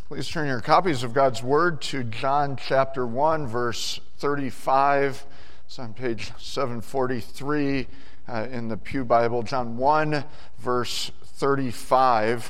Please turn your copies of God's Word to John chapter 1, verse 35. It's on page 743 in the Pew Bible. John 1, verse 35.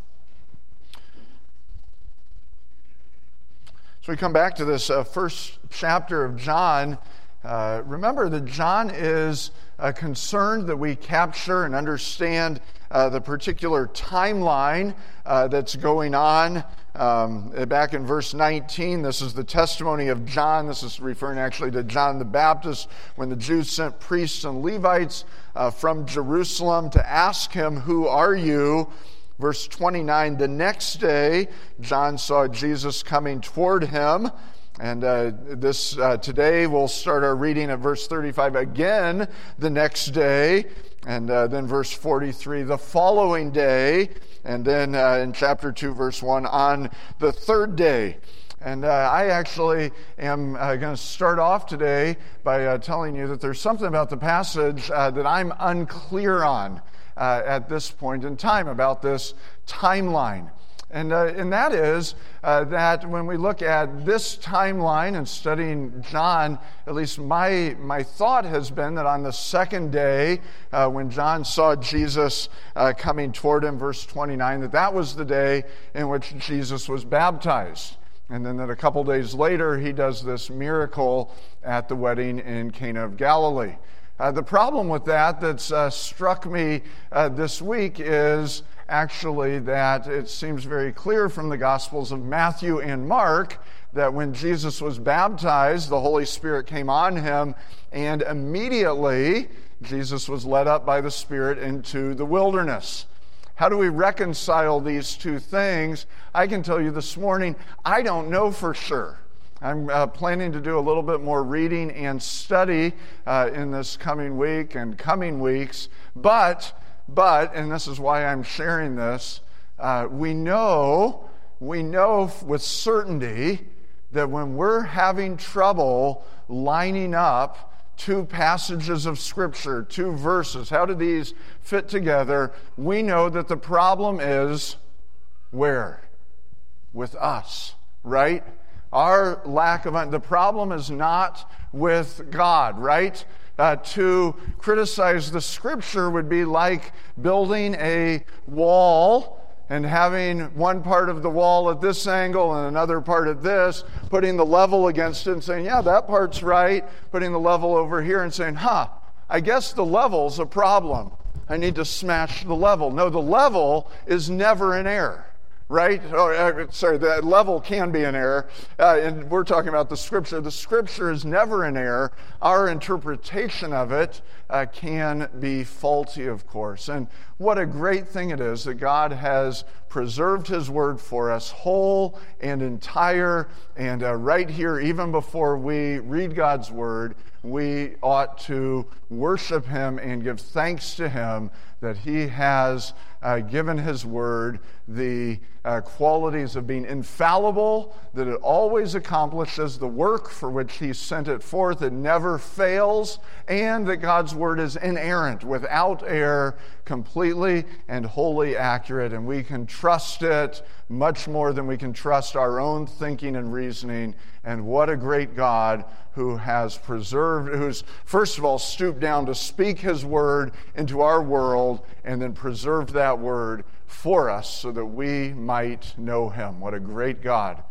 So we come back to this first chapter of John. Remember that John is concerned that we capture and understand the particular timeline that's going on. Back in verse 19, this is the testimony of John. This is referring actually to John the Baptist when the Jews sent priests and Levites from Jerusalem to ask him, "Who are you?" Verse 29, the next day, John saw Jesus coming toward him. And today we'll start our reading at verse 35 again the next day. And then verse 43, the following day. And then in chapter 2, verse 1, on the third day. And I actually am going to start off today by telling you that there's something about the passage that I'm unclear on at this point in time about this timeline. And that is that when we look at this timeline and studying John, at least my thought has been that on the second day, when John saw Jesus coming toward him, verse 29, that was the day in which Jesus was baptized. And then that a couple days later, he does this miracle at the wedding in Cana of Galilee. The problem with that's struck me this week is actually that it seems very clear from the Gospels of Matthew and Mark that when Jesus was baptized, the Holy Spirit came on him, and immediately Jesus was led up by the Spirit into the wilderness. How do we reconcile these two things? I can tell you this morning, I don't know for sure. I'm planning to do a little bit more reading and study in this coming week and coming weeks, but, and this is why I'm sharing this, we know with certainty that when we're having trouble lining up two passages of Scripture, two verses, how do these fit together? We know that the problem is where? With us, right? Our lack of, the problem is not with God, right? To criticize the Scripture would be like building a wall and having one part of the wall at this angle and another part at this, putting the level against it and saying, yeah, that part's right, putting the level over here and saying, I guess the level's a problem. I need to smash the level. No, the level is never in error. Right? The level can be an error. And we're talking about the Scripture. The Scripture is never an error. Our interpretation of it can be faulty, of course. And what a great thing it is that God has preserved His Word for us whole and entire. And right here, even before we read God's Word, we ought to worship Him and give thanks to Him that He has given His Word the qualities of being infallible, that it always accomplishes the work for which He sent it forth, it never fails, and that God's Word is inerrant, without error, completely and wholly accurate, and we can trust it much more than we can trust our own thinking and reasoning. And what a great God who has preserved, who's first of all stooped down to speak His Word into our world and then preserved that Word for us so that we might know Him. What a great God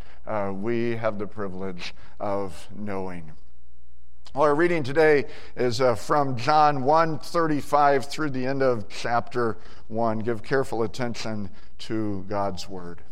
we have the privilege of knowing. Well, our reading today is from John 1:35 through the end of chapter 1. Give careful attention to God's Word.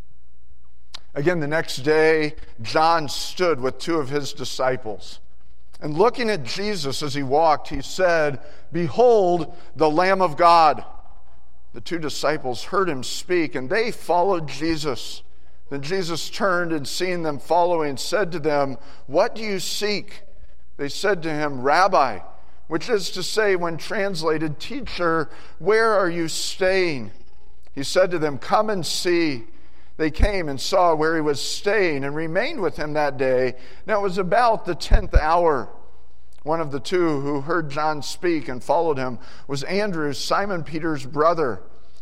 Again, the next day, John stood with two of his disciples. And looking at Jesus as he walked, he said, "Behold, the Lamb of God." The two disciples heard him speak, and they followed Jesus. Then Jesus turned and seeing them following, said to them, "What do you seek?" They said to him, "Rabbi," which is to say, when translated, "Teacher, where are you staying?" He said to them, "Come and see." They came and saw where he was staying and remained with him that day. Now it was about the 10th hour. One of the two who heard John speak and followed him was Andrew, Simon Peter's brother.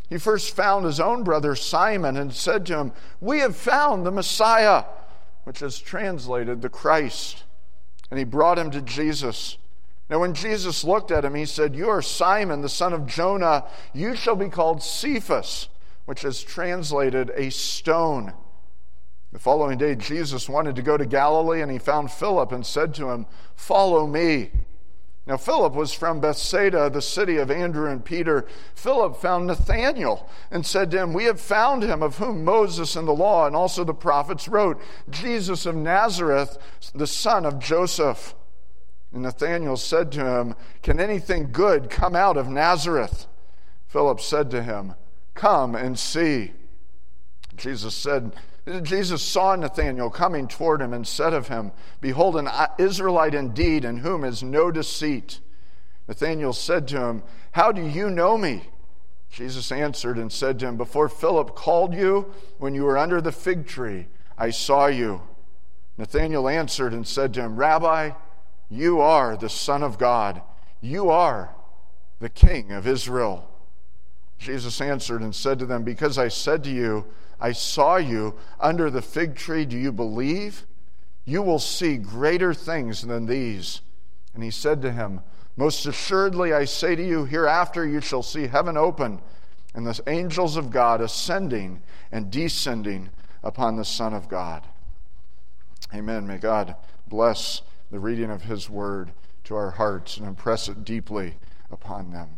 He first found his own brother Simon and said to him, "We have found the Messiah," which is translated the Christ. And he brought him to Jesus. Now when Jesus looked at him, he said, "You are Simon, the son of Jonah. You shall be called Cephas," which is translated a stone. The following day, Jesus wanted to go to Galilee, and he found Philip and said to him, "Follow me." Now Philip was from Bethsaida, the city of Andrew and Peter. Philip found Nathanael and said to him, "We have found him of whom Moses and the law and also the prophets wrote, Jesus of Nazareth, the son of Joseph." And Nathanael said to him, "Can anything good come out of Nazareth?" Philip said to him, "Come and see." Jesus saw Nathanael coming toward him and said of him, "Behold, an Israelite indeed, in whom is no deceit." Nathanael said to him, "How do you know me?" Jesus answered and said to him, "Before Philip called you, when you were under the fig tree, I saw you." Nathanael answered and said to him, "Rabbi, you are the Son of God. You are the King of Israel." Jesus answered and said to them, "Because I said to you, I saw you under the fig tree, do you believe? You will see greater things than these." And he said to him, "Most assuredly I say to you, hereafter you shall see heaven open, and the angels of God ascending and descending upon the Son of God." Amen. May God bless the reading of his word to our hearts and impress it deeply upon them.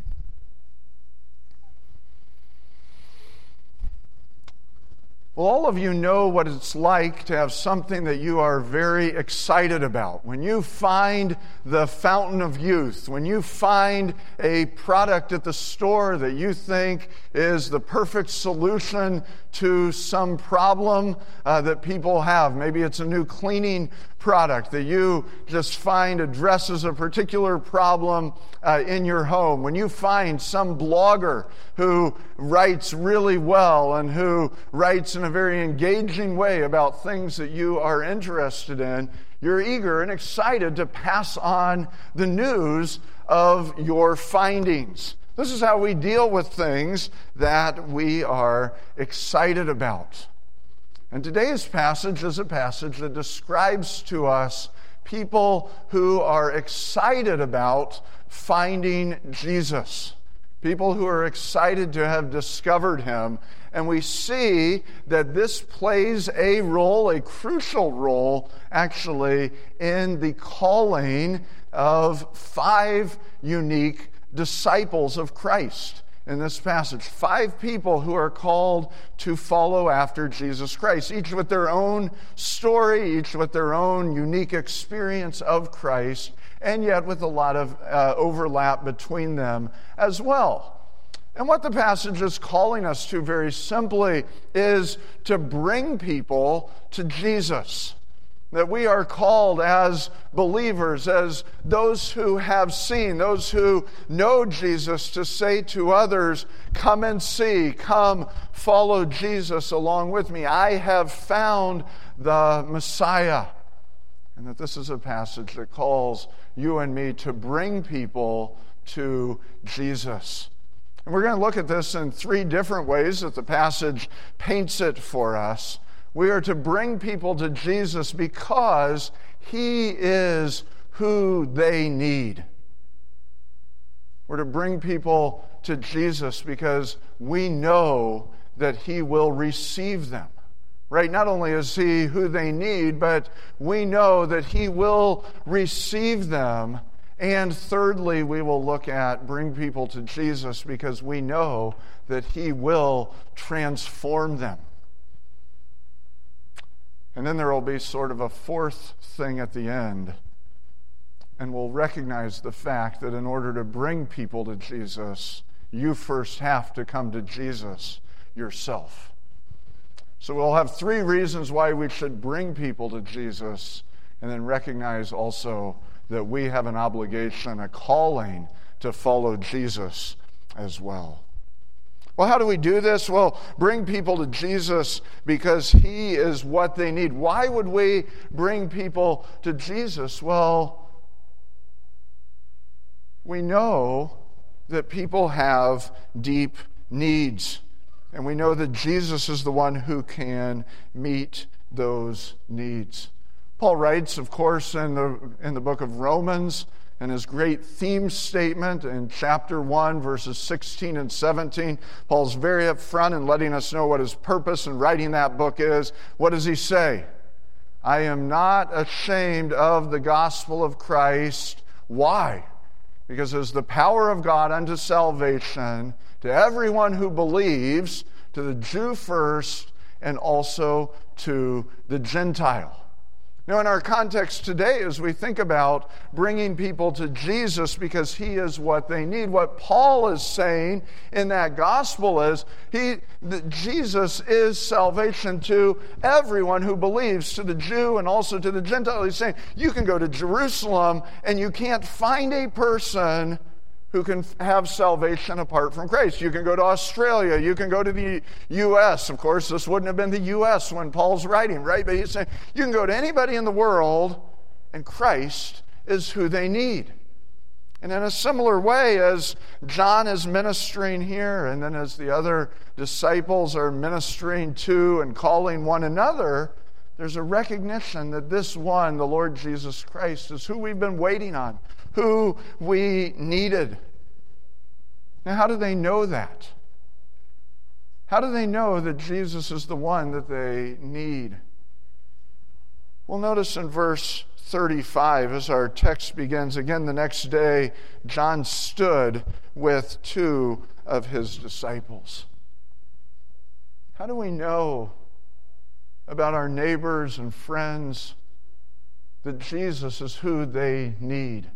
Well, all of you know what it's like to have something that you are very excited about. When you find the fountain of youth, when you find a product at the store that you think is the perfect solution to some problem that people have. Maybe it's a new cleaning product that you just find addresses a particular problem in your home. When you find some blogger who writes really well and who writes in a very engaging way about things that you are interested in, you're eager and excited to pass on the news of your findings. This is how we deal with things that we are excited about. And today's passage is a passage that describes to us people who are excited about finding Jesus. People who are excited to have discovered him. And we see that this plays a role, a crucial role, actually, in the calling of 5 unique disciples of Christ in this passage. 5 people who are called to follow after Jesus Christ, each with their own story, each with their own unique experience of Christ, and yet with a lot of overlap between them as well. And what the passage is calling us to very simply is to bring people to Jesus. That we are called as believers, as those who have seen, those who know Jesus, to say to others, "Come and see, come follow Jesus along with me. I have found the Messiah." And that this is a passage that calls you and me to bring people to Jesus. And we're going to look at this in 3 different ways that the passage paints it for us. We are to bring people to Jesus because he is who they need. We're to bring people to Jesus because we know that he will receive them. Right? Not only is he who they need, but we know that he will receive them. And thirdly, we will look at bring people to Jesus because we know that he will transform them. And then there will be sort of a 4th thing at the end. And we'll recognize the fact that in order to bring people to Jesus, you first have to come to Jesus yourself. So we'll have 3 reasons why we should bring people to Jesus, and then recognize also that we have an obligation, a calling to follow Jesus as well. Well, how do we do this? Well, bring people to Jesus because he is what they need. Why would we bring people to Jesus? Well, we know that people have deep needs. And we know that Jesus is the one who can meet those needs. Paul writes, of course, in the book of Romans, in his great theme statement in chapter 1, verses 16 and 17, Paul's very upfront in letting us know what his purpose in writing that book is. What does he say? I am not ashamed of the gospel of Christ. Why? Because it is the power of God unto salvation to everyone who believes, to the Jew first, and also to the Gentile. Now, in our context today, as we think about bringing people to Jesus because He is what they need, what Paul is saying in that gospel is that Jesus is salvation to everyone who believes, to the Jew and also to the Gentile. He's saying you can go to Jerusalem and you can't find a person who can have salvation apart from Christ. You can go to Australia. You can go to the U.S. Of course, this wouldn't have been the U.S. when Paul's writing, right? But he's saying you can go to anybody in the world, and Christ is who they need. And in a similar way, as John is ministering here, and then as the other disciples are ministering to and calling one another, there's a recognition that this one, the Lord Jesus Christ, is who we've been waiting on, who we needed. Now, how do they know that? How do they know that Jesus is the one that they need? Well, notice in verse 35, as our text begins, again, the next day, John stood with two of his disciples. How do we know about our neighbors and friends that Jesus is who they need?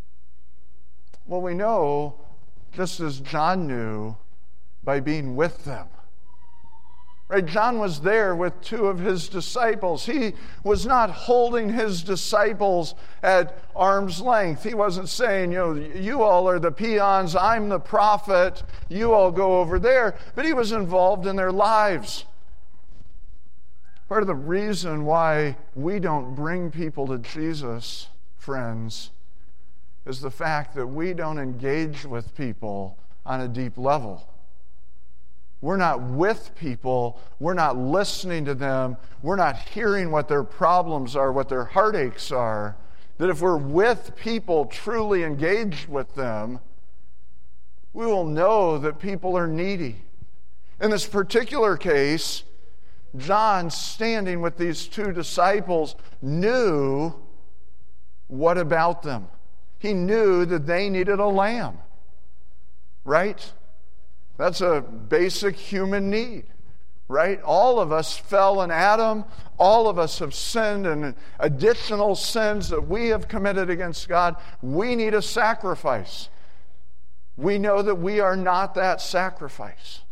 Well, we know, just as John knew, by being with them. Right? John was there with two of his disciples. He was not holding his disciples at arm's length. He wasn't saying, you all are the peons, I'm the prophet, you all go over there. But he was involved in their lives. Part of the reason why we don't bring people to Jesus, friends, is the fact that we don't engage with people on a deep level. We're not with people. We're not listening to them. We're not hearing what their problems are, what their heartaches are. That if we're with people, truly engaged with them, we will know that people are needy. In this particular case, John, standing with these two disciples, knew what about them. He knew that they needed a lamb, right? That's a basic human need, right? All of us fell in Adam. All of us have sinned, and additional sins that we have committed against God. We need a sacrifice. We know that we are not that sacrifice.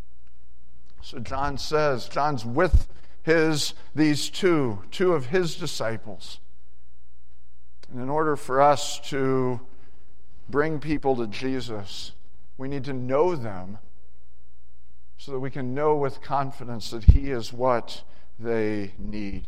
So John says, John's with these two of his disciples. And in order for us to bring people to Jesus, we need to know them so that we can know with confidence that He is what they need.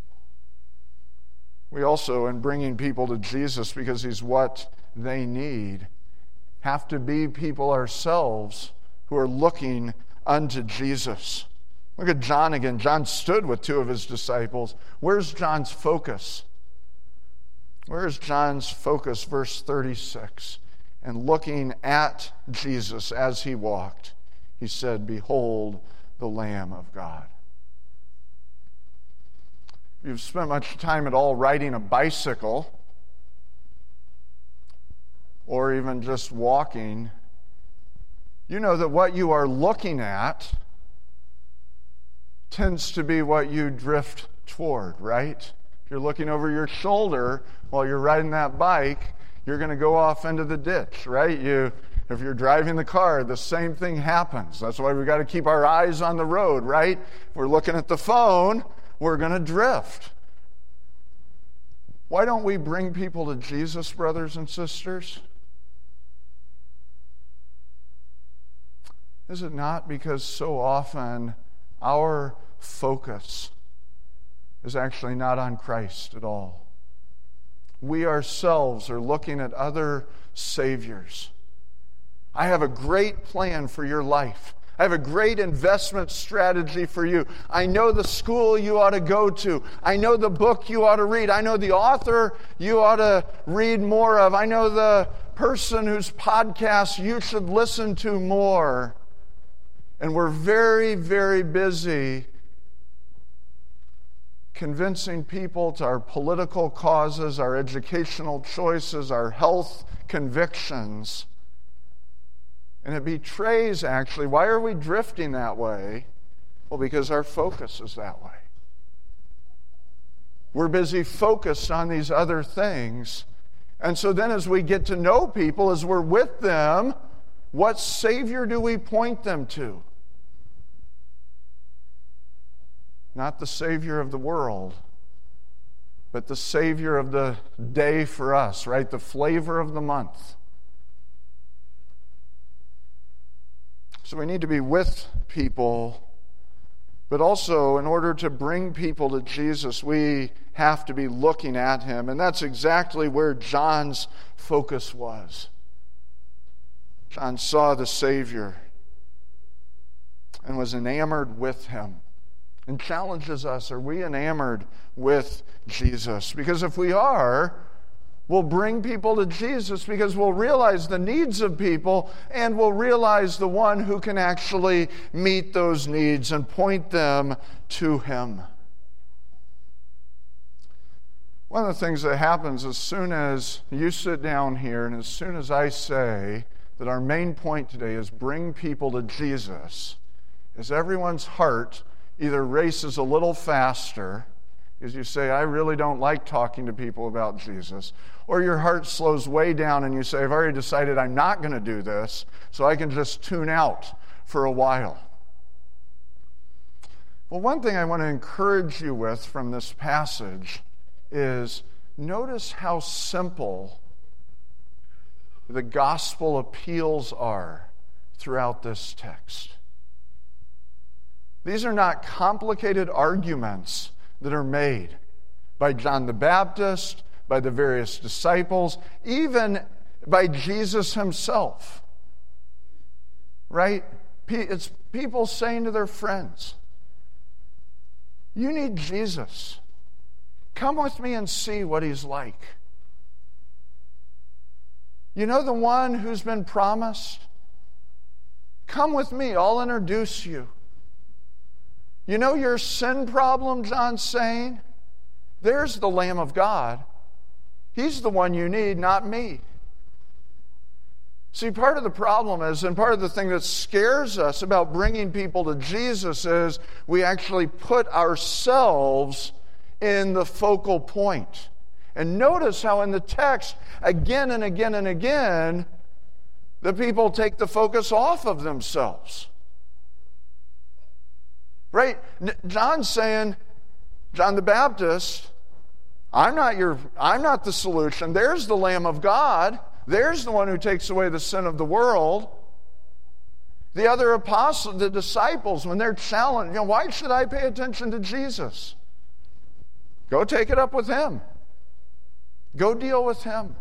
We also, in bringing people to Jesus because He's what they need, have to be people ourselves who are looking unto Jesus. Look at John again. John stood with two of his disciples. Where's John's focus? Where is John's focus? Verse 36. And looking at Jesus as He walked, he said, "Behold the Lamb of God." If you've spent much time at all riding a bicycle, or even just walking, you know that what you are looking at tends to be what you drift toward, right? If you're looking over your shoulder while you're riding that bike, you're going to go off into the ditch, right? If you're driving the car, the same thing happens. That's why we've got to keep our eyes on the road, right? If we're looking at the phone, we're going to drift. Why don't we bring people to Jesus, brothers and sisters? Is it not because so often our focus is actually not on Christ at all? We ourselves are looking at other saviors. I have a great plan for your life. I have a great investment strategy for you. I know the school you ought to go to. I know the book you ought to read. I know the author you ought to read more of. I know the person whose podcast you should listen to more. And we're very, very busy convincing people to our political causes, our educational choices, our health convictions. And it betrays, actually, why are we drifting that way? Well, because our focus is that way. We're busy focused on these other things. And so then as we get to know people, as we're with them, what Savior do we point them to? Not the Savior of the world, but the Savior of the day for us, right? The flavor of the month. So we need to be with people, but also in order to bring people to Jesus, we have to be looking at Him. And that's exactly where John's focus was. John saw the Savior and was enamored with Him. And challenges us, are we enamored with Jesus? Because if we are, we'll bring people to Jesus because we'll realize the needs of people and we'll realize the one who can actually meet those needs and point them to Him. One of the things that happens as soon as you sit down here and as soon as I say that our main point today is bring people to Jesus, is everyone's heart either races a little faster as you say, I really don't like talking to people about Jesus, or your heart slows way down and you say, I've already decided I'm not going to do this, so I can just tune out for a while. Well, one thing I want to encourage you with from this passage is notice how simple the gospel appeals are throughout this text. These are not complicated arguments that are made by John the Baptist, by the various disciples, even by Jesus Himself. Right? It's people saying to their friends, you need Jesus. Come with me and see what He's like. You know the one who's been promised? Come with me, I'll introduce you. You know your sin problem, John's saying? There's the Lamb of God. He's the one you need, not me. See, part of the problem is, and part of the thing that scares us about bringing people to Jesus is we actually put ourselves in the focal point. And notice how in the text, again and again and again, the people take the focus off of themselves. Right? John's saying, John the Baptist, I'm not the solution. There's the Lamb of God. There's the one who takes away the sin of the world. The other apostles, the disciples, when they're challenged, why should I pay attention to Jesus? Go take it up with Him. Go deal with Him.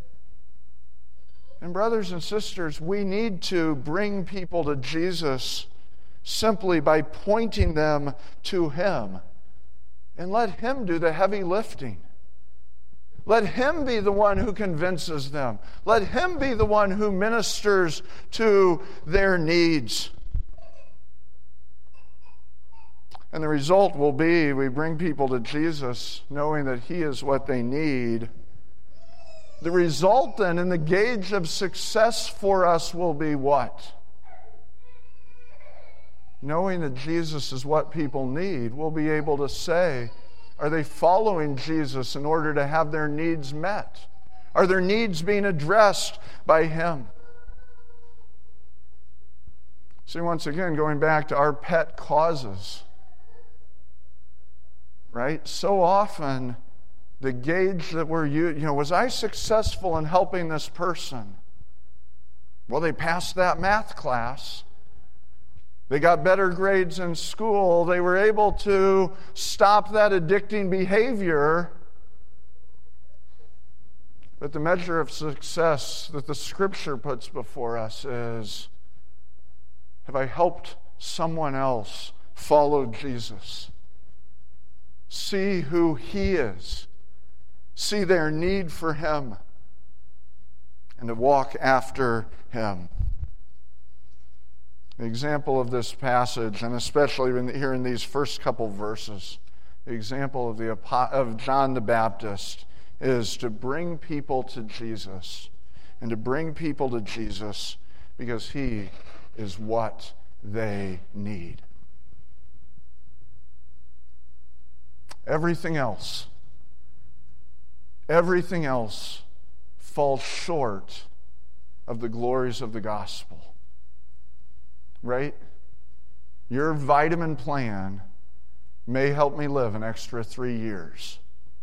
And brothers and sisters, we need to bring people to Jesus simply by pointing them to Him. And let Him do the heavy lifting. Let Him be the one who convinces them. Let Him be the one who ministers to their needs. And the result will be we bring people to Jesus knowing that He is what they need. The result then in the gauge of success for us will be what? Knowing that Jesus is what people need, we'll be able to say, are they following Jesus in order to have their needs met? Are their needs being addressed by Him? See, once again, going back to our pet causes, right? So often, the gauge that we're using, was I successful in helping this person? Well, they passed that math class. They got better grades in school. They were able to stop that addicting behavior. But the measure of success that the Scripture puts before us is, have I helped someone else follow Jesus? See who He is. See their need for Him. And to walk after Him. The example of this passage, and especially here in these first couple verses, the example of John the Baptist is to bring people to Jesus. And to bring people to Jesus because He is what they need. Everything else falls short of the glories of the gospel. Right? Your vitamin plan may help me live an extra 3 years,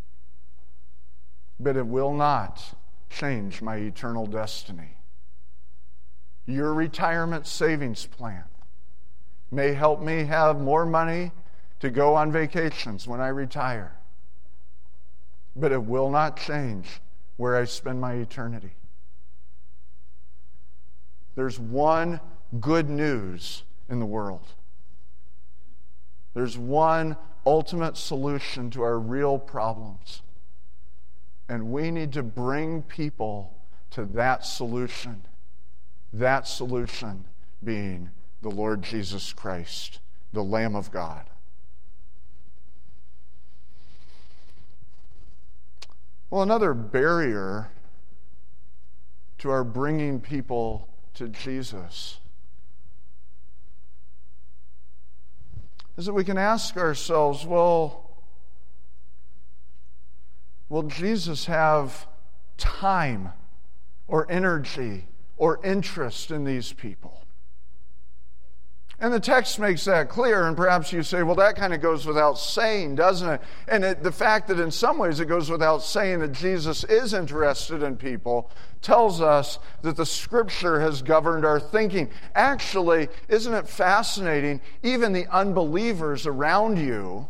but it will not change my eternal destiny. Your retirement savings plan may help me have more money to go on vacations when I retire, but it will not change where I spend my eternity. There's one good news in the world. There's one ultimate solution to our real problems. And we need to bring people to that solution. That solution being the Lord Jesus Christ, the Lamb of God. Well, another barrier to our bringing people to Jesus is that we can ask ourselves, will Jesus have time or energy or interest in these people? And the text makes that clear, and perhaps you say, well, that kind of goes without saying, doesn't it? And the fact that in some ways it goes without saying that Jesus is interested in people tells us that the Scripture has governed our thinking. Actually, isn't it fascinating? Even the unbelievers around you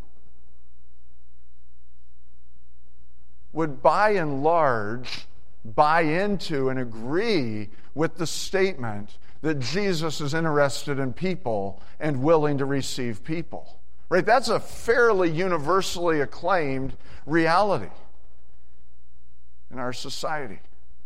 would by and large buy into and agree with the statement that Jesus is interested in people and willing to receive people. Right? That's a fairly universally acclaimed reality in our society.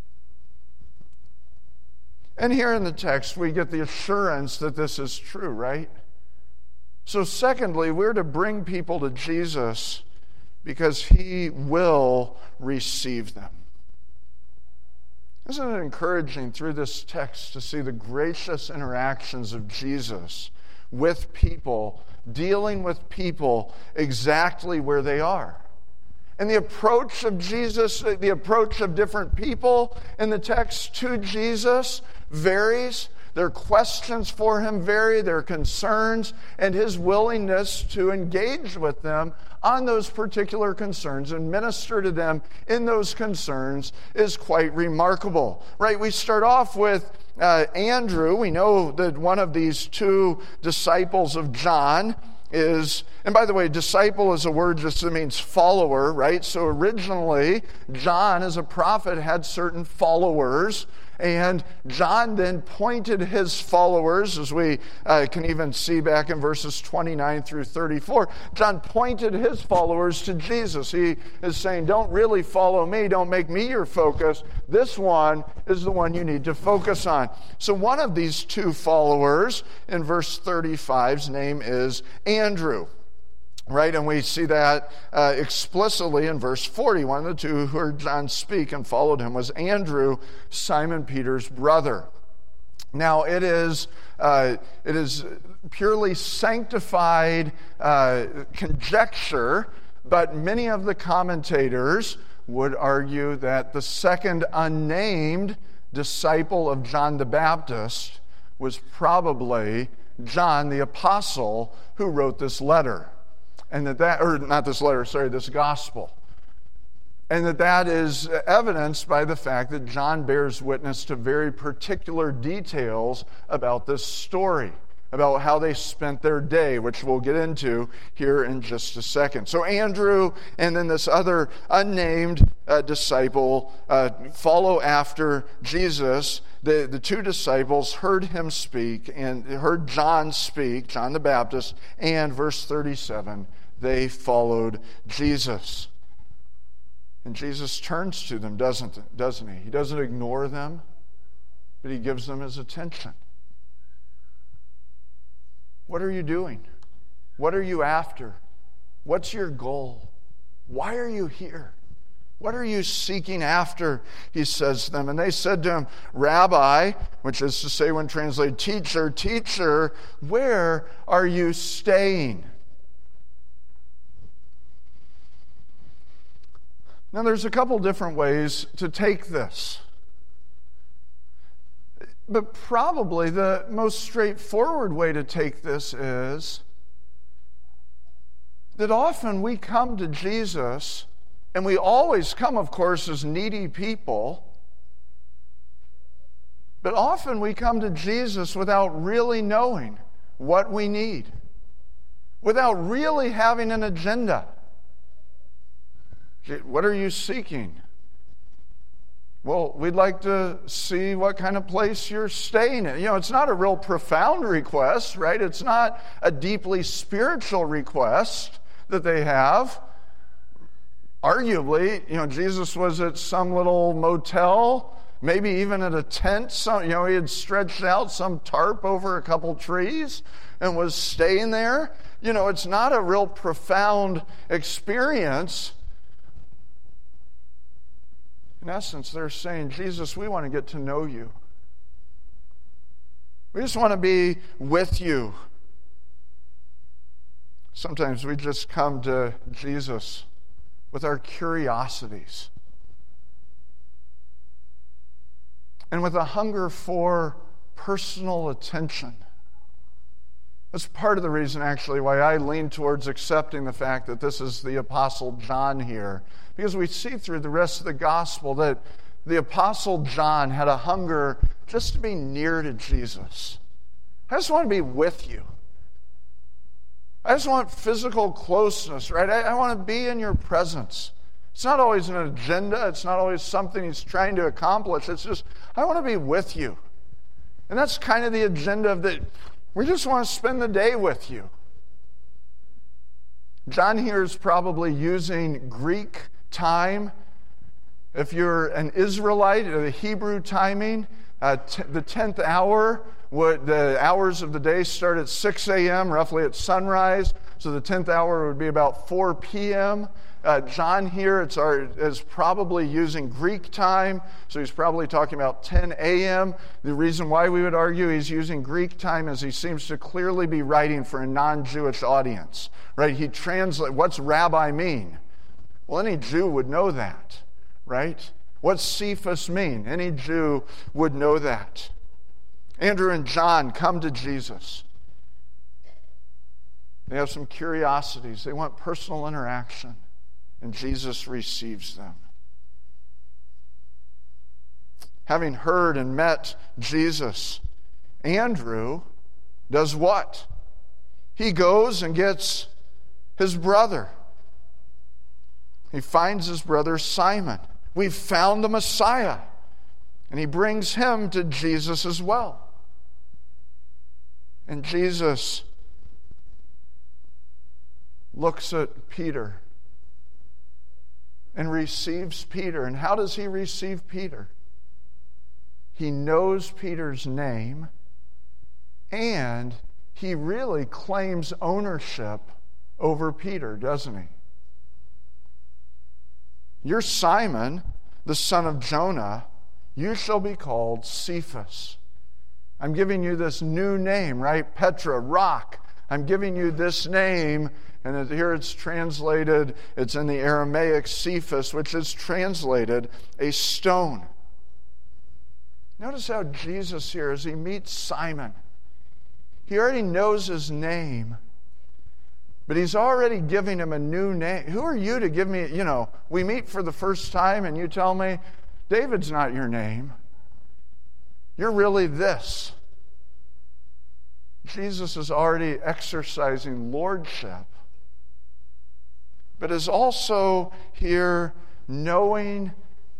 And here in the text, we get the assurance that this is true, right? So secondly, we're to bring people to Jesus because He will receive them. Isn't it encouraging through this text to see the gracious interactions of Jesus with people, dealing with people exactly where they are? And the approach of Jesus, the approach of different people in the text to Jesus varies. Their questions for Him vary, their concerns, and His willingness to engage with them on those particular concerns and minister to them in those concerns is quite remarkable. Right? We start off with Andrew. We know that one of these two disciples of John is, and by the way, disciple is a word just that means follower, right? So originally, John as a prophet had certain followers, and John then pointed his followers, as we can even see back in verses 29 through 34. John pointed his followers to Jesus. He is saying, don't really follow me. Don't make me your focus. This one is the one you need to focus on. So one of these two followers in verse 35's name is Andrew. Right, and we see that explicitly in verse 40. One of the two who heard John speak and followed him was Andrew, Simon Peter's brother. Now, it is purely sanctified conjecture, but many of the commentators would argue that the second unnamed disciple of John the Baptist was probably John the Apostle who wrote this letter. And this gospel. And that is evidenced by the fact that John bears witness to very particular details about this story. about how they spent their day, which we'll get into here in just a second. So Andrew and then this other unnamed disciple follow after Jesus. The two disciples heard him speak and heard John speak, John the Baptist, and verse 37, they followed Jesus. And Jesus turns to them, doesn't he? He doesn't ignore them, but he gives them his attention. What are you doing? What are you after? What's your goal? Why are you here? What are you seeking after? He says to them. And they said to him, Rabbi, which is to say when translated, teacher, where are you staying? Now there's a couple different ways to take this. But probably the most straightforward way to take this is that often we come to Jesus, and we always come, of course, as needy people, but often we come to Jesus without really knowing what we need, without really having an agenda. What are you seeking? Well, we'd like to see what kind of place you're staying in. It's not a real profound request, right? It's not a deeply spiritual request that they have. Arguably, Jesus was at some little motel, maybe even at a tent. He had stretched out some tarp over a couple trees and was staying there. It's not a real profound experience. In essence, they're saying, Jesus, we want to get to know you. We just want to be with you. Sometimes we just come to Jesus with our curiosities and with a hunger for personal attention. That's part of the reason, actually, why I lean towards accepting the fact that this is the Apostle John here. Because we see through the rest of the gospel that the Apostle John had a hunger just to be near to Jesus. I just want to be with you. I just want physical closeness, right? I want to be in your presence. It's not always an agenda. It's not always something he's trying to accomplish. It's just, I want to be with you. And that's kind of the agenda of the... We just want to spend the day with you. John here is probably using Greek time. If you're an Israelite, the Hebrew timing, the 10th hour, the hours of the day start at 6 a.m., roughly at sunrise. So the 10th hour would be about 4 p.m. John here is probably using Greek time, so he's probably talking about 10 a.m. The reason why we would argue he's using Greek time is he seems to clearly be writing for a non-Jewish audience, right? He translates, what's rabbi mean? Well, any Jew would know that, right? What's Cephas mean? Any Jew would know that. Andrew and John come to Jesus. They have some curiosities. They want personal interaction. And Jesus receives them. Having heard and met Jesus, Andrew does what? He goes and gets his brother. He finds his brother Simon. We've found the Messiah. And he brings him to Jesus as well. And Jesus looks at Peter and receives Peter. And how does he receive Peter? He knows Peter's name, and he really claims ownership over Peter, doesn't he? You're Simon, the son of Jonah. You shall be called Cephas. I'm giving you this new name, right? Petra, rock. I'm giving you this name. And here it's translated, it's in the Aramaic Cephas, which is translated a stone. Notice how Jesus here, as he meets Simon, he already knows his name, but he's already giving him a new name. Who are you to give me, we meet for the first time and you tell me, David's not your name. You're really this. Jesus is already exercising lordship, but is also here knowing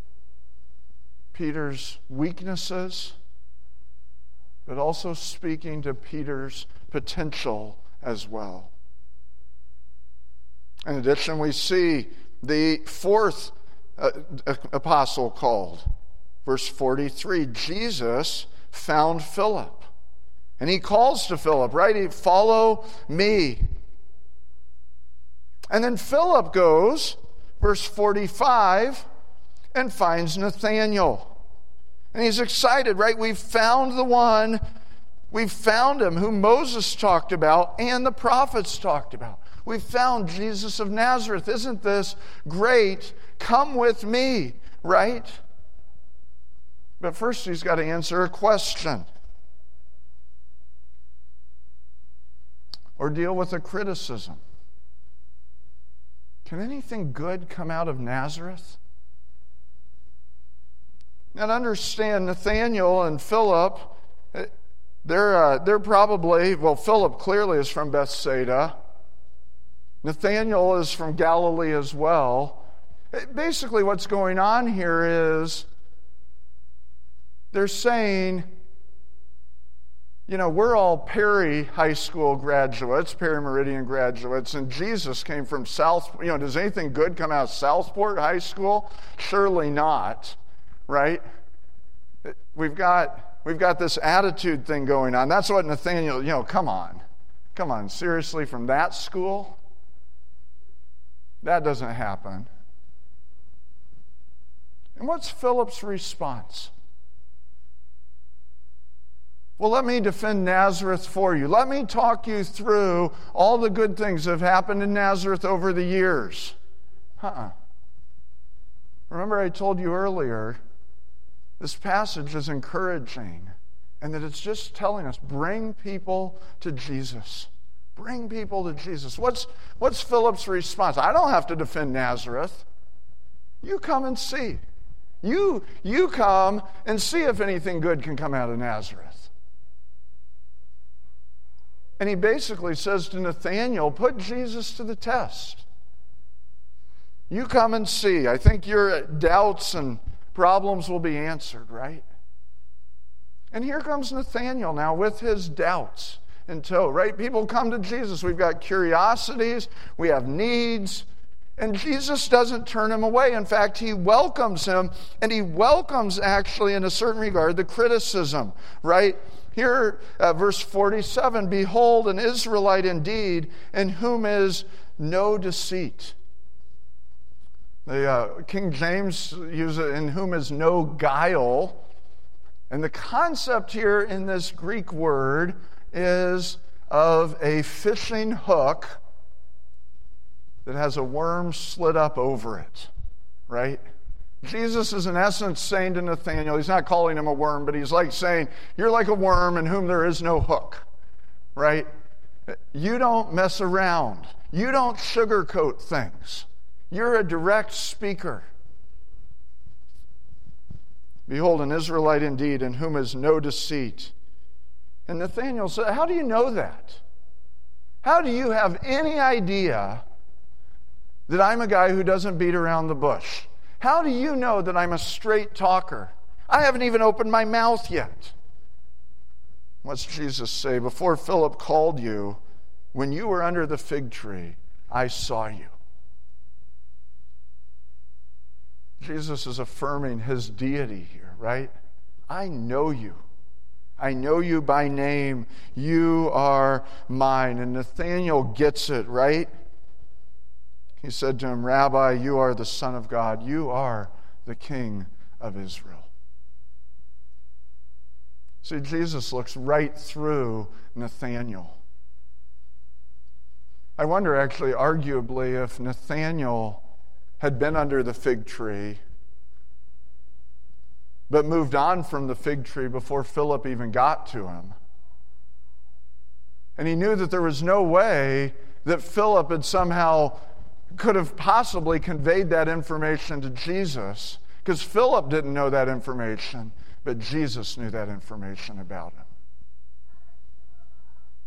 Peter's weaknesses, but also speaking to Peter's potential as well. In addition, we see the fourth apostle called. Verse 43, Jesus found Philip. And he calls to Philip, right? Follow me. And then Philip goes, verse 45, and finds Nathanael. And he's excited, right? We've found the one, we've found him who Moses talked about and the prophets talked about. We've found Jesus of Nazareth. Isn't this great? Come with me, right? But first he's got to answer a question or deal with a criticism. Can anything good come out of Nazareth? Now understand, Nathanael and Philip, they're probably, well, Philip clearly is from Bethsaida. Nathanael is from Galilee as well. Basically what's going on here is they're saying, we're all Perry High School graduates, Perry Meridian graduates, and Jesus came from South. Does anything good come out of Southport High School? Surely not, right? We've got this attitude thing going on. That's what Nathanael, come on, seriously, from that school? That doesn't happen. And what's Philip's response? Well, let me defend Nazareth for you. Let me talk you through all the good things that have happened in Nazareth over the years. Remember I told you earlier, this passage is encouraging, and that it's just telling us, bring people to Jesus. Bring people to Jesus. What's Philip's response? I don't have to defend Nazareth. You come and see. You come and see if anything good can come out of Nazareth. And he basically says to Nathanael, put Jesus to the test. You come and see. I think your doubts and problems will be answered, right? And here comes Nathanael now with his doubts in tow, right? People come to Jesus. We've got curiosities, we have needs, and Jesus doesn't turn him away. In fact, he welcomes him, and he welcomes, actually, in a certain regard, the criticism, right? Here, verse 47, behold, an Israelite indeed, in whom is no deceit. The King James uses it, in whom is no guile. And the concept here in this Greek word is of a fishing hook that has a worm slid up over it, right? Jesus is in essence saying to Nathanael, he's not calling him a worm, but he's like saying, you're like a worm in whom there is no hook, right? You don't mess around. You don't sugarcoat things. You're a direct speaker. Behold, an Israelite indeed, in whom is no deceit. And Nathanael said, how do you know that? How do you have any idea that I'm a guy who doesn't beat around the bush? How do you know that I'm a straight talker? I haven't even opened my mouth yet. What's Jesus say? Before Philip called you, when you were under the fig tree, I saw you. Jesus is affirming his deity here, right? I know you. I know you by name. You are mine. And Nathanael gets it, right? He said to him, Rabbi, you are the Son of God. You are the King of Israel. See, Jesus looks right through Nathanael. I wonder, actually, arguably, if Nathanael had been under the fig tree, but moved on from the fig tree before Philip even got to him. And he knew that there was no way that Philip had somehow could have possibly conveyed that information to Jesus, because Philip didn't know that information, but Jesus knew that information about him.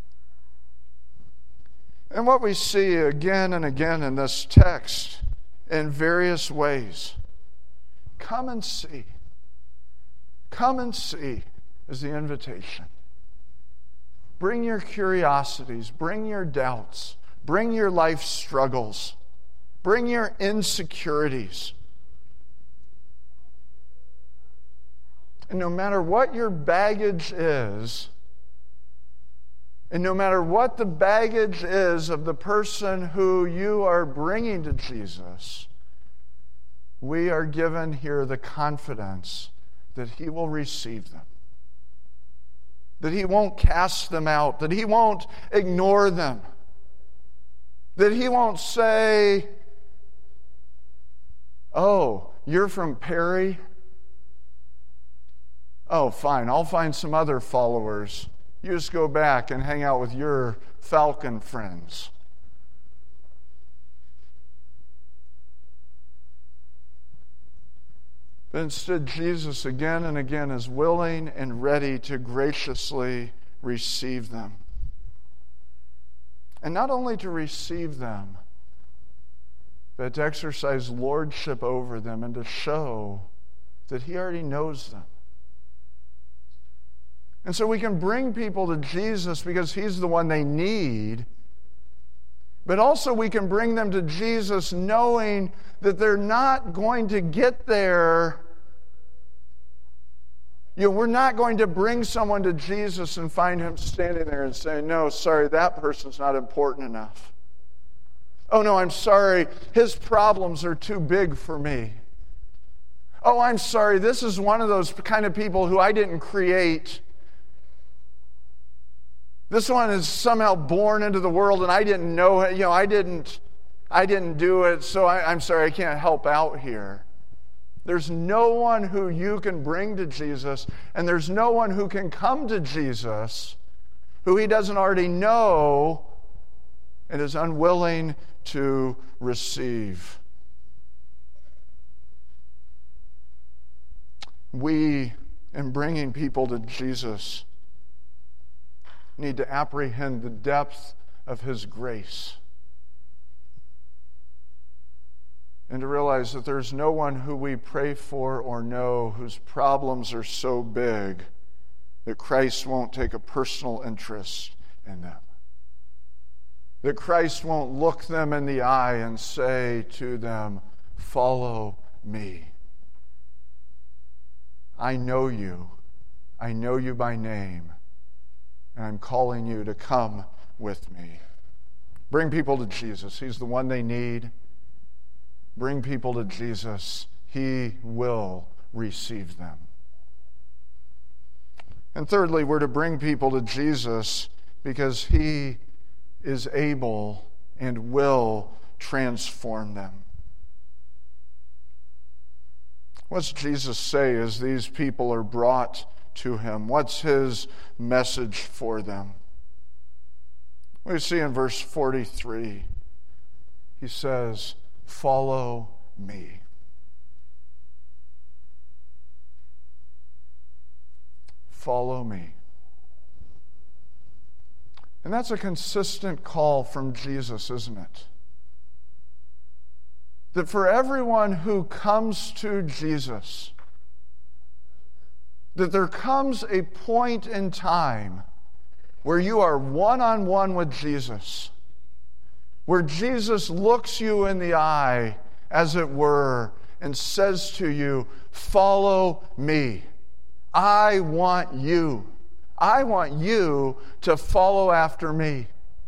And what we see again and again in this text in various ways, come and see. Come and see is the invitation. Bring your curiosities, bring your doubts, bring your life struggles, bring your insecurities. And no matter what your baggage is, and no matter what the baggage is of the person who you are bringing to Jesus, we are given here the confidence that He will receive them, that He won't cast them out, that He won't ignore them, that He won't say, "Oh, you're from Perry? Oh, fine, I'll find some other followers. You just go back and hang out with your Falcon friends." But instead, Jesus again and again is willing and ready to graciously receive them. And not only to receive them, but to exercise lordship over them and to show that He already knows them. And so we can bring people to Jesus because He's the one they need. But also we can bring them to Jesus knowing that they're not going to get there. We're not going to bring someone to Jesus and find Him standing there and saying, "No, sorry, that person's not important enough. Oh, no, I'm sorry, his problems are too big for me. Oh, I'm sorry, this is one of those kind of people who I didn't create. This one is somehow born into the world and I didn't know it. I didn't do it, so I'm sorry, I can't help out here." There's no one who you can bring to Jesus, and there's no one who can come to Jesus who He doesn't already know and is unwilling to receive. We, in bringing people to Jesus, need to apprehend the depth of His grace and to realize that there's no one who we pray for or know whose problems are so big that Christ won't take a personal interest in them. That Christ won't look them in the eye and say to them, "Follow me. I know you. I know you by name. And I'm calling you to come with me." Bring people to Jesus. He's the one they need. Bring people to Jesus. He will receive them. And thirdly, we're to bring people to Jesus because He is able and will transform them. What's Jesus say as these people are brought to Him? What's His message for them? We see in verse 43, He says, "Follow me." Follow me. And that's a consistent call from Jesus, isn't it? That for everyone who comes to Jesus, that there comes a point in time where you are one-on-one with Jesus, where Jesus looks you in the eye, as it were, and says to you, "Follow me. I want you. I want you to follow after me."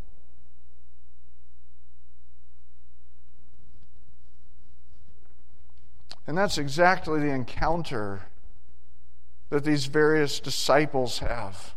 And that's exactly the encounter that these various disciples have.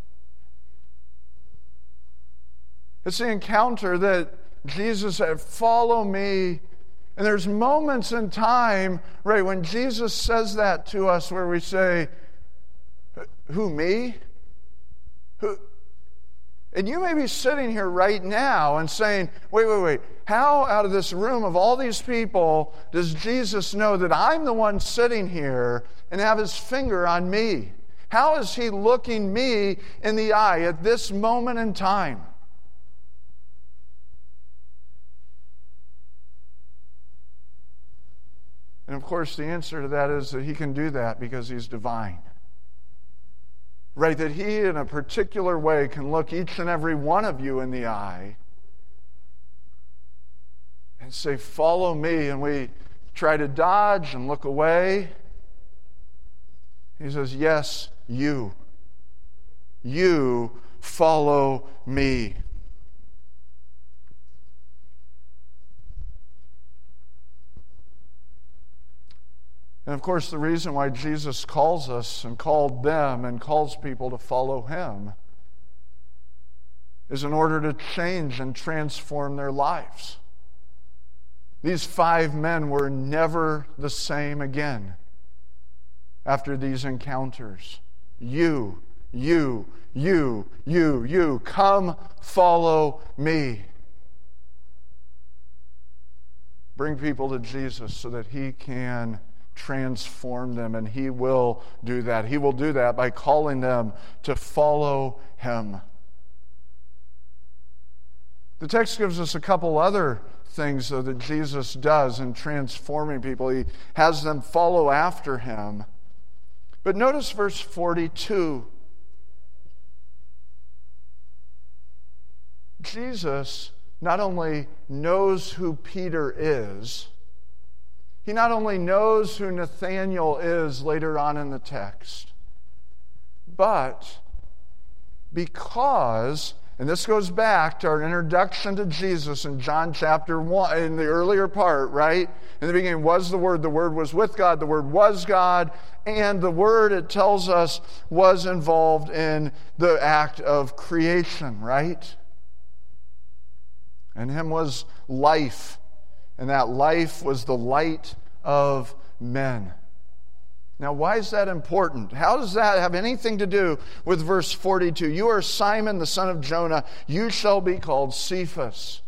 It's the encounter that Jesus said, "Follow me." And there's moments in time, right, when Jesus says that to us where we say, "Who, me? Who?" And you may be sitting here right now and saying, wait. How out of this room of all these people does Jesus know that I'm the one sitting here and have His finger on me? How is He looking me in the eye at this moment in time? And of course, the answer to that is that he can do that because he's divine. Right? That he, in a particular way, can look each and every one of you in the eye and say, follow me. And we try to dodge and look away. He says, yes, you. You follow me. And of course, the reason why Jesus calls us and called them and calls people to follow him is in order to change and transform their lives. These 5 men were never the same again after these encounters. You, come follow me. Bring people to Jesus so that he can transform them, and he will do that. He will do that by calling them to follow him. The text gives us a couple other things, though, that Jesus does in transforming people. He has them follow after him. But notice verse 42. Jesus not only knows who Peter is, he not only knows who Nathanael is later on in the text, but because, and this goes back to our introduction to Jesus in John chapter 1, in the earlier part, right? In the beginning was the Word was with God, the Word was God, and the Word, it tells us, was involved in the act of creation, right? And him was life, and that life was the light of men. Now, why is that important? How does that have anything to do with verse 42? You are Simon, the son of Jonah. You shall be called Cephas.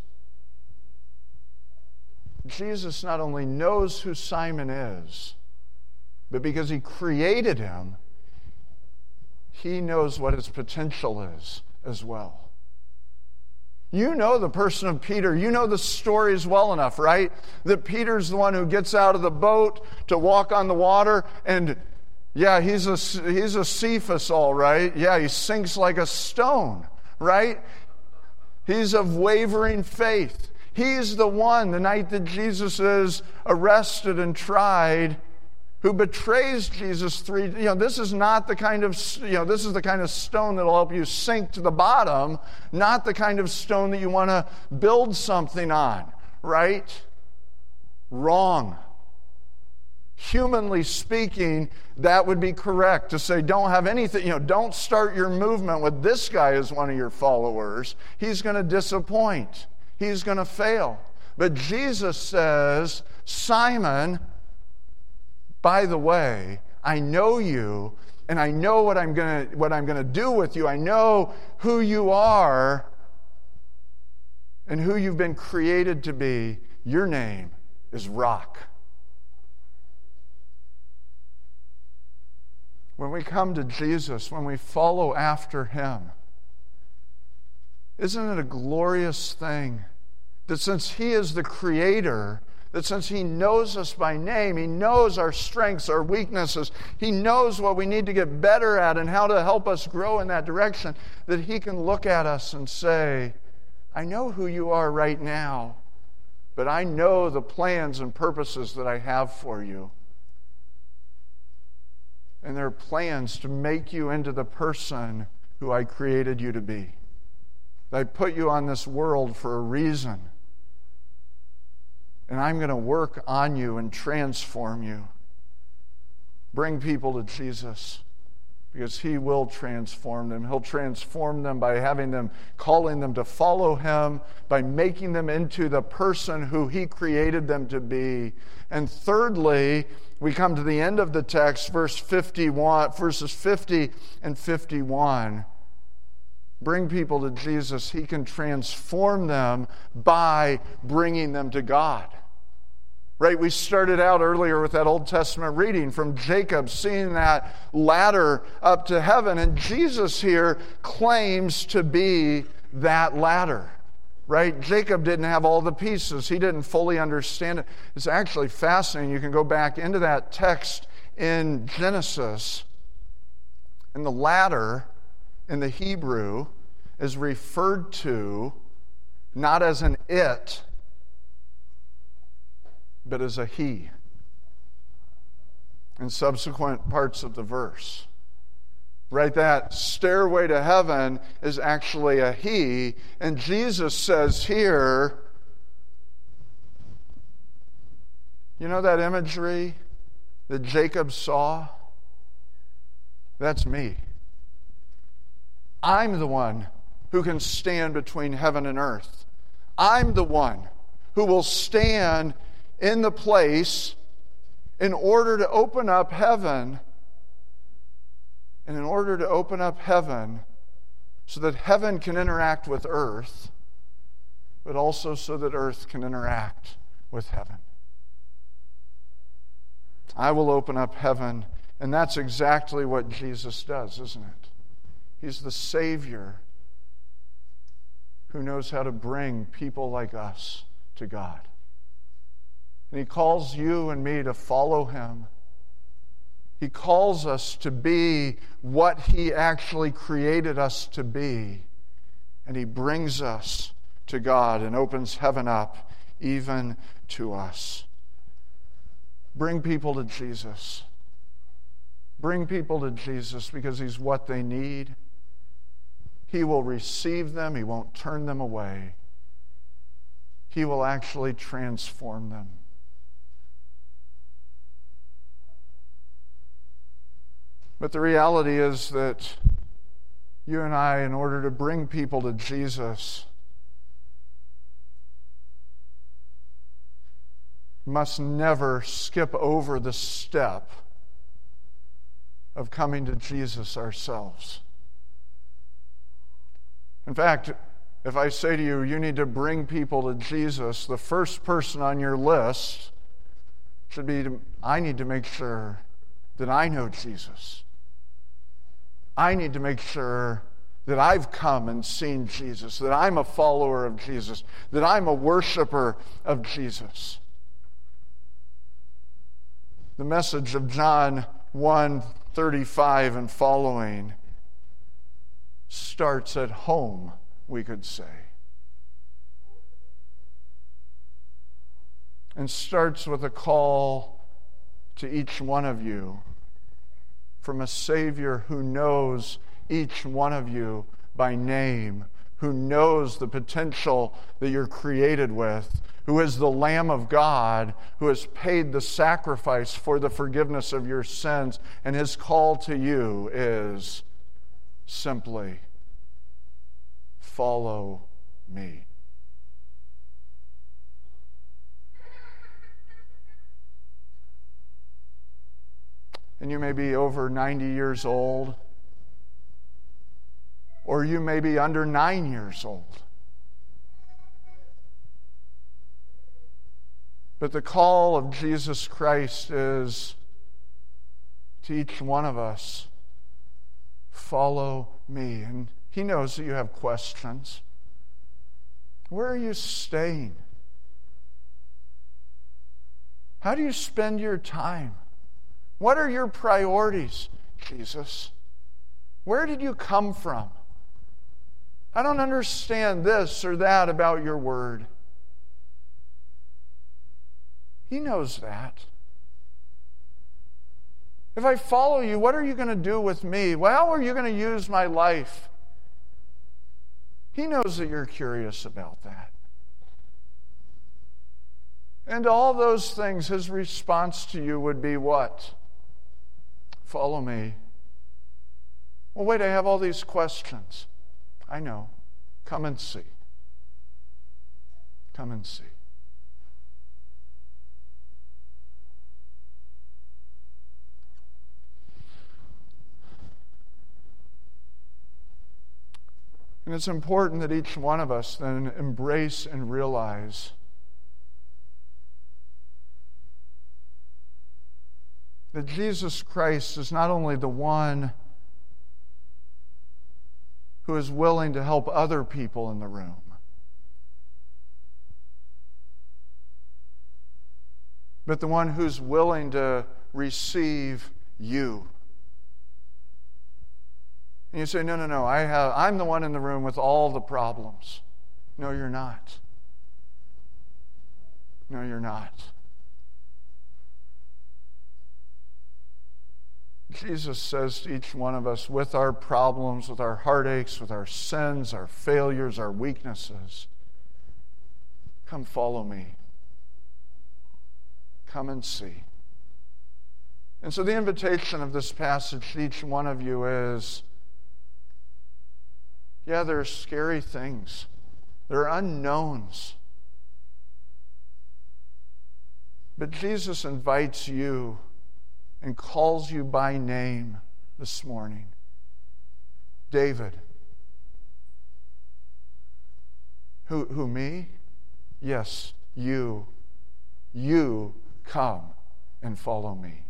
Jesus not only knows who Simon is, but because he created him, he knows what his potential is as well. You know the person of Peter. You know the stories well enough, right? That Peter's the one who gets out of the boat to walk on the water, and yeah, he's a Cephas, all right. Yeah, he sinks like a stone, right? He's of wavering faith. He's the one, the night that Jesus is arrested and tried, who betrays Jesus 3. This is not the kind of, this is the kind of stone that'll help you sink to the bottom, not the kind of stone that you want to build something on, right? Wrong. Humanly speaking, that would be correct to say, don't have anything, don't start your movement with this guy as one of your followers. He's going to disappoint. He's going to fail. But Jesus says, Simon, by the way, I know you, and I know what I'm going to do with you. I know who you are and who you've been created to be. Your name is Rock. When we come to Jesus, when we follow after him, isn't it a glorious thing that since he is the creator, that since he knows us by name, he knows our strengths, our weaknesses, he knows what we need to get better at and how to help us grow in that direction, that he can look at us and say, I know who you are right now, but I know the plans and purposes that I have for you. And there are plans to make you into the person who I created you to be. I put you on this world for a reason. And I'm going to work on you and transform you. Bring people to Jesus because he will transform them. He'll transform them by calling them to follow him, by making them into the person who he created them to be. And thirdly, we come to the end of the text, verses 50 and 51. Bring people to Jesus. He can transform them by bringing them to God. Right, we started out earlier with that Old Testament reading from Jacob, seeing that ladder up to heaven. And Jesus here claims to be that ladder. right? Jacob didn't have all the pieces. He didn't fully understand it. It's actually fascinating. You can go back into that text in Genesis, and the ladder in the Hebrew is referred to not as an it, but as a he in subsequent parts of the verse. Right, that stairway to heaven is actually a he, and Jesus says here, you know that imagery that Jacob saw? That's me. I'm the one who can stand between heaven and earth. I'm the one who will stand in the place in order to open up heaven. And in order to open up heaven so that heaven can interact with earth, but also so that earth can interact with heaven. I will open up heaven, and that's exactly what Jesus does, isn't it? He's the Savior who knows how to bring people like us to God. And He calls you and me to follow Him. He calls us to be what He actually created us to be. And He brings us to God and opens heaven up even to us. Bring people to Jesus. Bring people to Jesus because He's what they need. He will receive them. He won't turn them away. He will actually transform them. But the reality is that you and I, in order to bring people to Jesus, must never skip over the step of coming to Jesus ourselves. In fact, if I say to you, you need to bring people to Jesus, the first person on your list should be, I need to make sure that I know Jesus. I need to make sure that I've come and seen Jesus, that I'm a follower of Jesus, that I'm a worshiper of Jesus. The message of John 1:35 and following starts at home, we could say. And starts with a call to each one of you from a Savior who knows each one of you by name, who knows the potential that you're created with, who is the Lamb of God, who has paid the sacrifice for the forgiveness of your sins, and His call to you is simply, follow me. And you may be over 90 years old, or you may be under 9 years old. But the call of Jesus Christ is to each one of us, follow me. And He knows that you have questions. Where are you staying? How do you spend your time? What are your priorities, Jesus? Where did you come from? I don't understand this or that about your word. He knows that. If I follow you, what are you going to do with me? Well, how are you going to use my life? He knows that you're curious about that. And all those things, His response to you would be what? Follow me. Well, wait, I have all these questions. I know. Come and see. Come and see. And it's important that each one of us then embrace and realize that Jesus Christ is not only the one who is willing to help other people in the room, but the one who's willing to receive you. And you say, no, I'm the one in the room with all the problems. No, you're not. No, you're not. Jesus says to each one of us, with our problems, with our heartaches, with our sins, our failures, our weaknesses, come follow me. Come and see. And so the invitation of this passage to each one of you is, yeah, there are scary things. There are unknowns. But Jesus invites you and calls you by name this morning. David. Who, me? Yes, you. You come and follow me.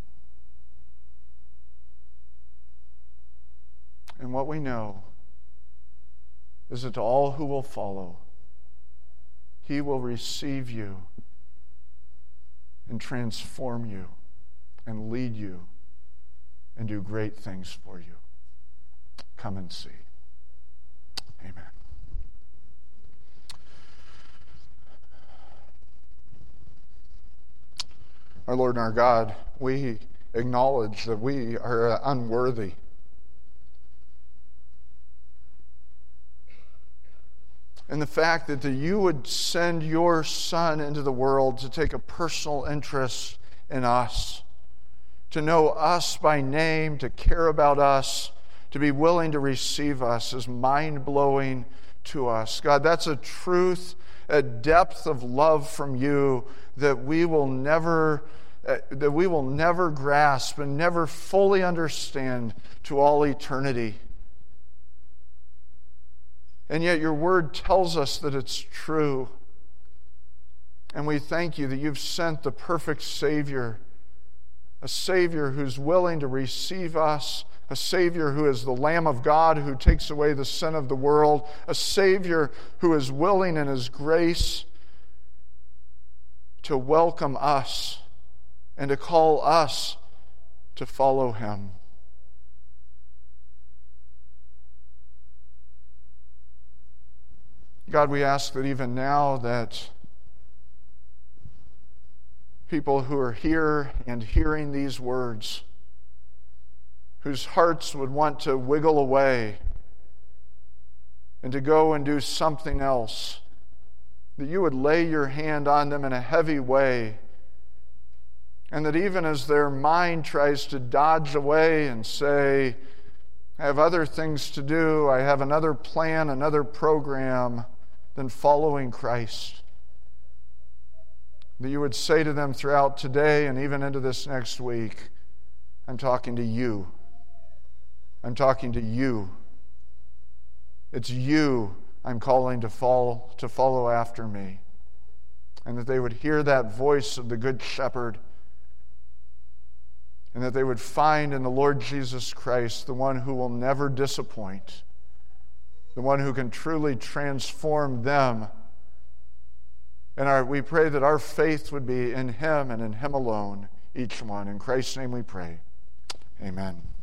And what we know is that to all who will follow, He will receive you and transform you and lead you and do great things for you. Come and see. Amen. Our Lord and our God, we acknowledge that we are unworthy. And the fact that you would send your Son into the world to take a personal interest in us, to know us by name, to care about us, to be willing to receive us is mind-blowing to us. God, that's a truth, a depth of love from you that we will never grasp and never fully understand to all eternity. And yet your word tells us that it's true. And we thank you that you've sent the perfect Savior, a Savior who's willing to receive us, a Savior who is the Lamb of God who takes away the sin of the world, a Savior who is willing in His grace to welcome us and to call us to follow Him. God, we ask that even now that people who are here and hearing these words, whose hearts would want to wiggle away and to go and do something else, that you would lay your hand on them in a heavy way, and that even as their mind tries to dodge away and say, I have other things to do, I have another plan, another program, than following Christ, that you would say to them throughout today and even into this next week, I'm talking to you. I'm talking to you. It's you I'm calling to follow after me. And that they would hear that voice of the Good Shepherd, and that they would find in the Lord Jesus Christ the one who will never disappoint, the one who can truly transform them. And we pray that our faith would be in Him and in Him alone, each one. In Christ's name we pray. Amen.